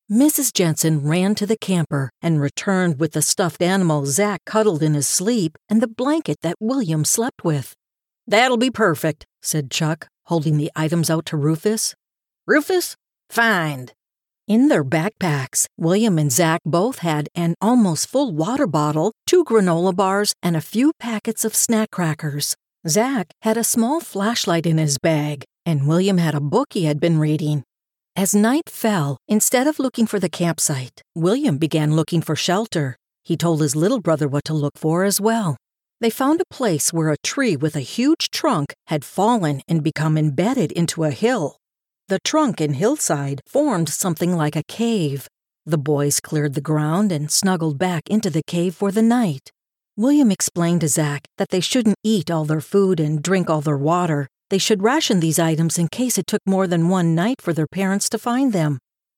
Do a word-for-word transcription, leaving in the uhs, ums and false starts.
Missus Jensen ran to the camper and returned with the stuffed animal Zack cuddled in his sleep and the blanket that William slept with. "That'll be perfect," said Chuck, holding the items out to Rufus. "Rufus, find." In their backpacks, William and Zack both had an almost full water bottle, two granola bars, and a few packets of snack crackers. Zack had a small flashlight in his bag, and William had a book he had been reading. As night fell, instead of looking for the campsite, William began looking for shelter. He told his little brother what to look for as well. They found a place where a tree with a huge trunk had fallen and become embedded into a hill. The trunk and hillside formed something like a cave. The boys cleared the ground and snuggled back into the cave for the night. William explained to Zack that they shouldn't eat all their food and drink all their water. They should ration these items in case it took more than one night for their parents to find them.